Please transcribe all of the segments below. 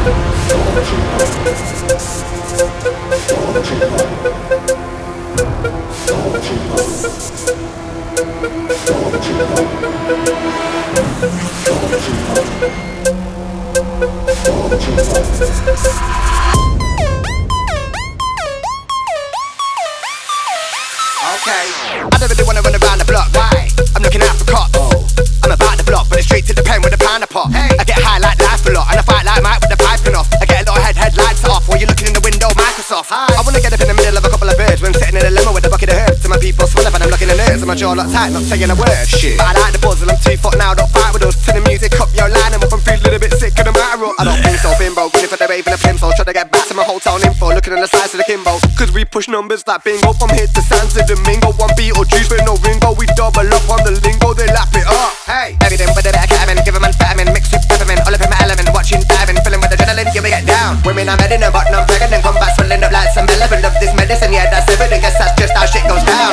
I don't really wanna run around the block, why? I'm looking out for cops. I'm about the block, but it's straight to the pen with a pound of pop. I get high like life a lot, and I fight like Mike with the piping off. I get a little headlights off while you're looking in the window, Microsoft. I wanna get up in the middle of a couple of birds when sitting in a limo with a bucket of herbs. To my people swell up and I'm looking at nerves, and my jaw locked tight, not saying a word. Shit. But I like the buzz and I'm 2 foot now, don't fight with us. To the music up, yo, line 'em up and feel a little bit sick of the matter up. I don't think so, bimbo, ready for the rave and the pimso. Try to get back to my whole town info, looking on the size of the Kimbo. Cause we push numbers like bingo, from here to Santo Domingo. One Beetlejuice with no Ringo, we double up on the lingo, they lap it up. Hey, everything with a bit of ketamine, give 'em amphetamine, mixed with peppermint, all up in my element, watching diving, filling with adrenaline, yeah we get down. Women I'm heading but I'm pregnant, come back swelling up like some elephant. Love this medicine, yeah that's evident, guess that's just how shit goes down.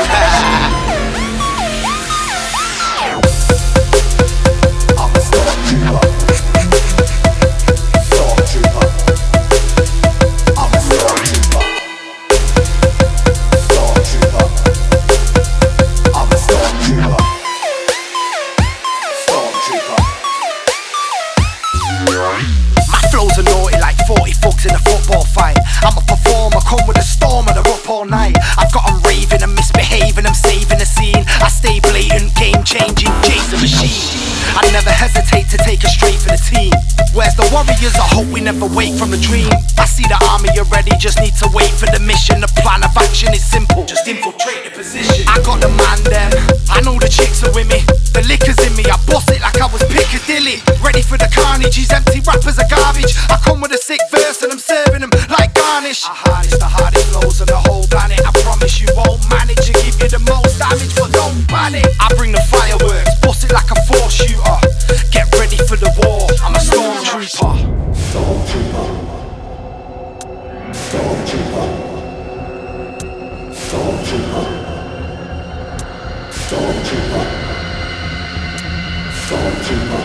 My flows are naughty like 40 fucks in a football fight. I'm a performer, come with a storm and they're up all night. I've got 'em raving and misbehaving, I'm saving the scene. I stay blatant, game changing, Jay's a machine. I never hesitate to take a straight for the team. Where's the warriors? I hope we never wake from the dream. I see the army already, just need to wait for the mission. The plan of action is simple, just infiltrate the position. I got the man them, I know the chicks are with me. The liquor's in me, I boss it like I was Piccadilly. Ready for the carnage, these empty rappers are garbage. I come with a sick verse and I'm serving them like garnish. I harness the hardest flows of the whole planet. I promise you won't manage to give you the most damage, but don't panic. I bring the fireworks, bust it like a 4-shooter. Get ready for the war, I'm a stormtrooper. Stormtrooper. Stormtrooper. Stormtrooper. Stormtrooper. Stormtrooper.